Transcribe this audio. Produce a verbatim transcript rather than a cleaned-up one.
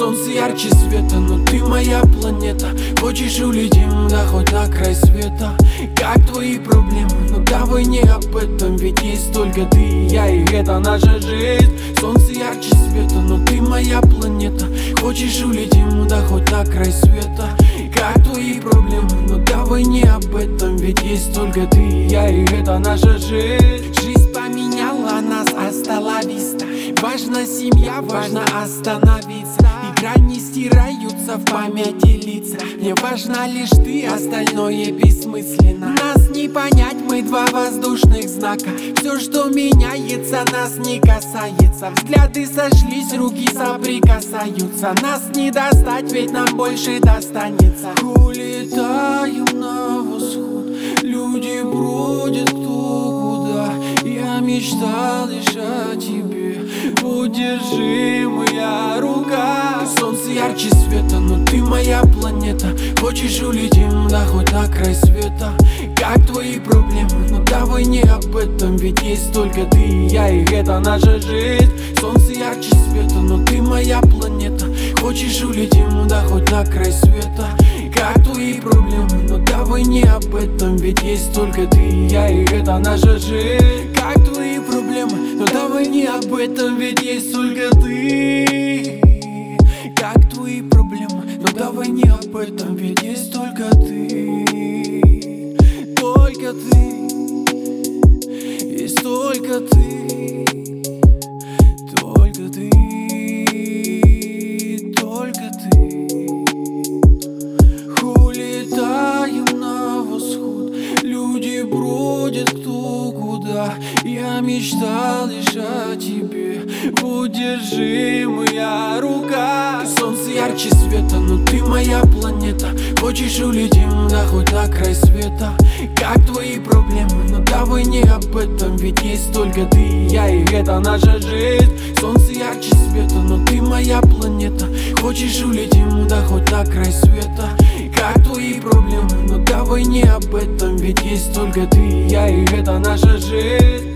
Солнце ярче света, но ты моя планета. Хочешь улетим, да хоть на край света. Как твои проблемы, но давай не об этом. Ведь есть только ты и я, и это наша жизнь. Солнце ярче света, но ты моя планета. Хочешь улетим, да хоть на край света. Как твои проблемы, но давай не об этом. Ведь есть только ты и я, и это наша жизнь. Жизнь поменяла нас, остановись. Важна семья, важно остановиться. Игра не стираются в памяти лица. Мне важна лишь ты, остальное бессмысленно. Нас не понять, мы два воздушных знака. Все, что меняется, нас не касается. Взгляды сошлись, руки соприкасаются. Нас не достать, ведь нам больше достанется. Улетаем на восход, люди бродят кто куда. Я мечтал лишь о тебе. Удержи, моя рука. Солнце ярче света, но ты моя планета. Хочешь улетим, да хоть на край света. Как твои проблемы, но давай не об этом. Ведь есть только ты и я, и это наша жизнь. Солнце ярче света, но ты моя планета. Хочешь улетим, да хоть на край света. Как твои проблемы, но давай не об этом. Ведь есть только ты и я, и это наша жизнь. Как твои проблемы, но давай не об этом. Ведь есть только ты. Как твои проблемы, но давай не об этом. Ведь есть только ты. Только ты. Есть только ты. Только ты. Только ты. Улетаем на восход, люди бродят кто куда. Я мечтал лишь о тебе. Удержи, моя рука. Солнце ярче света, но ты моя планета. Хочешь улетим, да хоть на край света. Как твои проблемы, но давай не об этом. Ведь есть только ты и я, и это наша жизнь. Солнце ярче света, но ты моя планета. Хочешь улетим, да хоть на край света. Как твои проблемы, но давай не об этом. Ведь есть только ты и я, и это наша жизнь.